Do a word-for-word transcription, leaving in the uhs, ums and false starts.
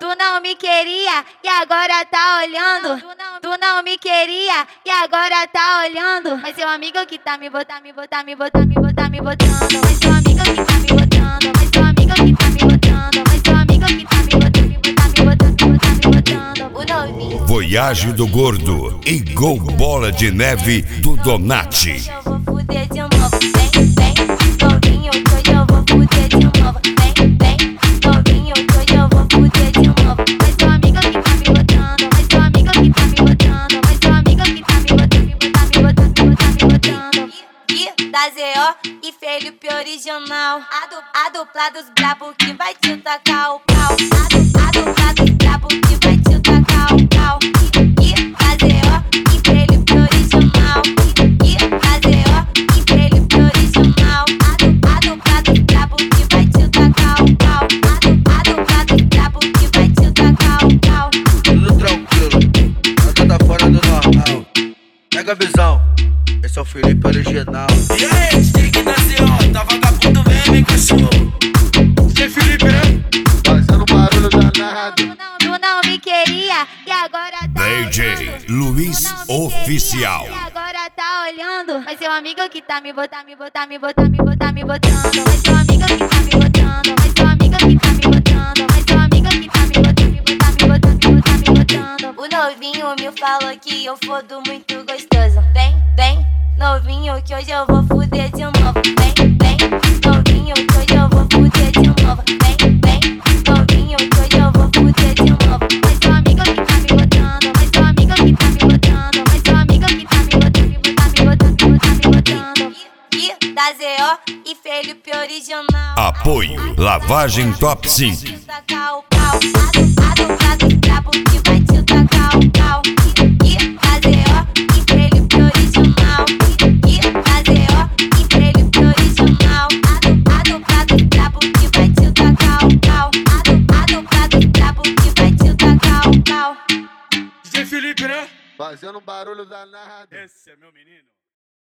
Tu não me queria e agora tá olhando. Tu não, tu não me queria e agora tá olhando. Mas seu amigo que tá me botando, me botar, me botar, me botar, me botando. Mas seu amigo que tá me botando, mas seu amigo que tá me botando, mas seu amigo que tá me botando, me botar, me botar, me botar, me botando. O novinho. Voyage do Gordo e Gol Bola de Neve do Donati. Eu vou fuder de novo, vem, vem, novinho, que hoje eu vou fuder de novo, vem, vem, novinho, que hoje eu vou fuder de novo. Mas seu amigo que tá me botando, mas seu amigo que tá me botando, mas seu amigo que tá me botando, me botar, me botar, me botar, me botando. E da Z O e Felipe original, a, du, a dupla dos brabo que vai te tacar o pau, a, du, a dupla dos brabo que vai te tacar o pau. E da Z O e Felipe original, e da Z O e Felipe original, a, du, a dupla dos brabo que vai te tacar o pau, a, du, a dupla dos brabo que vai te tacar o pau. Tudo tranquilo, nada fora do normal. Pega a visão, esse é o Felipe original. E aí, stick da Z O, tá vagabundo mesmo, hein, cachorro? Que Felipe, né? Fazendo barulho danado. Tu não, tu não me queria e agora tá D J olhando. Luiz Tu não me Oficial. queria e agora tá olhando. Mas seu amigo que tá me botar, me botar, me botar, me botar, me botando. Mas seu amigo que tá me botando, mas seu amigo que tá me botando, mas seu amigo que tá me botando, me botar, me botar, me botar, me botando. O novinho me falou que eu fodo muito gostoso. Vem, vem, novinho, que hoje eu vou fuder de novo. Vem, vem, novinho, que hoje eu vou fuder de novo. Vem, vem, novinho, que hoje eu vou fuder de novo. Mas seu amigo que tá me botando, mas seu amigo que tá me botando, mas seu amigo que tá me botando, me botar, me botar, me botar, me botando. E, e da Z O e Felipe original. Apoio Lavagem Top cinco. Tacar o pau, a du- a dupla dos brabo que vai te tacar o pau. E, e da Z O e Felipe original, e da Z O e Felipe original, a du- a dupla dos brabo que vai te tacar o pau, a du- a dupla dos brabo que vai te tacar o pau. D J Felipe, né? Fazendo barulho danado. Esse é meu menino.